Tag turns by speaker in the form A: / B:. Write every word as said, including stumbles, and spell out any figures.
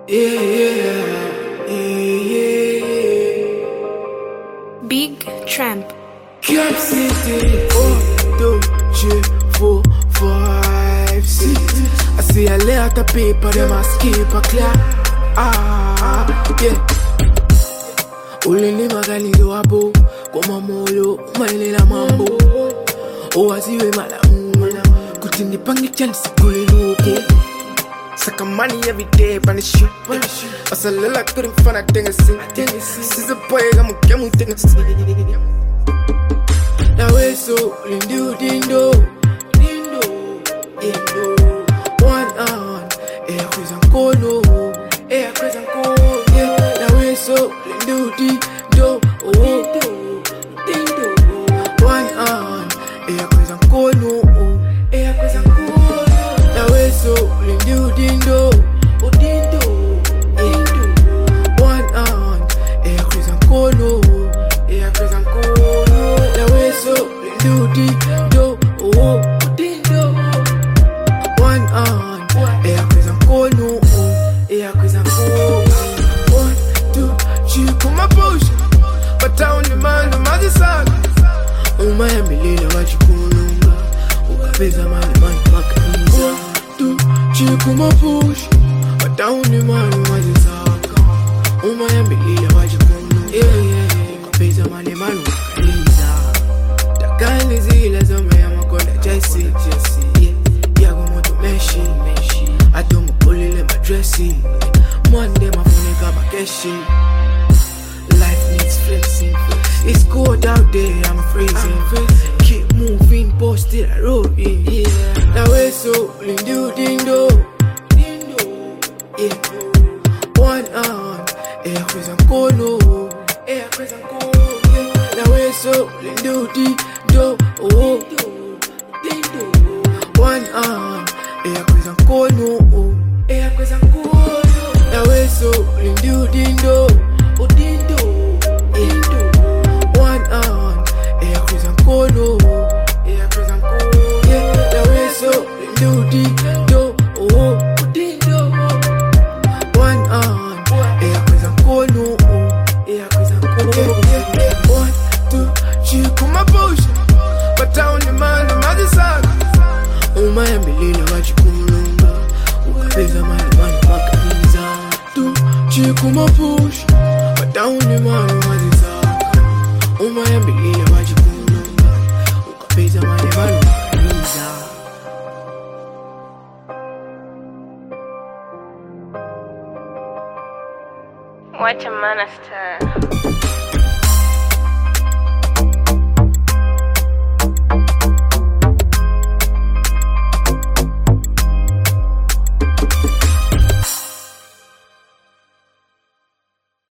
A: Yeah, yeah, yeah, yeah.
B: Big Tramp.
A: Cap City, one, two, three, four, five, six. I see a lot of people, them a skip a clap. Ah, yeah. Ulini magalizo abo, koma moyo, maile mambo. Owaziwe malamu, kutini pangi chansi kuliluke. Saka money every day, pan the shoot. I said, look like couldn't find a thing to see. This a boy, I'm a game thing to see. Now we're so lindo, dindo, dindo, dindo. One on, eh, quiz and kono, eh, quiz and kono. Yeah, now we're so lindo, dindo, oh, dindo. One on, eh, quiz and kono, eh, quiz and kono. Now we're so lindo, dindo, oh, dindo, dindo. One on, eh, quiz and kono, eh, quiz and kono. Now we're so lindo, dindo, oh, dindo. One on, eh, quiz and kono, eh, quiz and kono. One, two, three, come my push. But down the man, the mother side. Oh, my Emily, what you call oh, pesa man, man, makaniza. Two, three, come my push. But down the man, the mother side. Oh, my Emily, what you call yeah, yeah, yeah. Pesa man, man, makaniza. Takani zile zome ya makola Jesse, Jesse, yeah. Yago moto meshi, meshi. Atomo polile madresi. Monday mafunika makeshi. Life needs flexing. It's cold out there, I'm freezing. Keep moving, posted a road, yeah. Now we're so lindo, dindo, dindo, yeah. One on, eh, quiz and kono, eh, quiz and kono, yeah. Now we're so lindo, dindo, oh, dindo. One on, eh, quiz and kono, eh, quiz and kono. Now we're so lindo, dindo, oh, dindo, dindo. One on, eh, quiz and kono, eh, quiz and kono. Yeah, now we're so lindo, dindo, oh, dindo. One on, eh, quiz and kono, eh, quiz and kono. One, two, three, come my push. But down the man, the mother side. Oh, my Emily, what you call oh, pesa man, man, makaniza. Two, three, come my push. But down the man, the mother side. Oh, my Emily, what you call oh, pesa man, man, makaniza.
B: Watch a man star.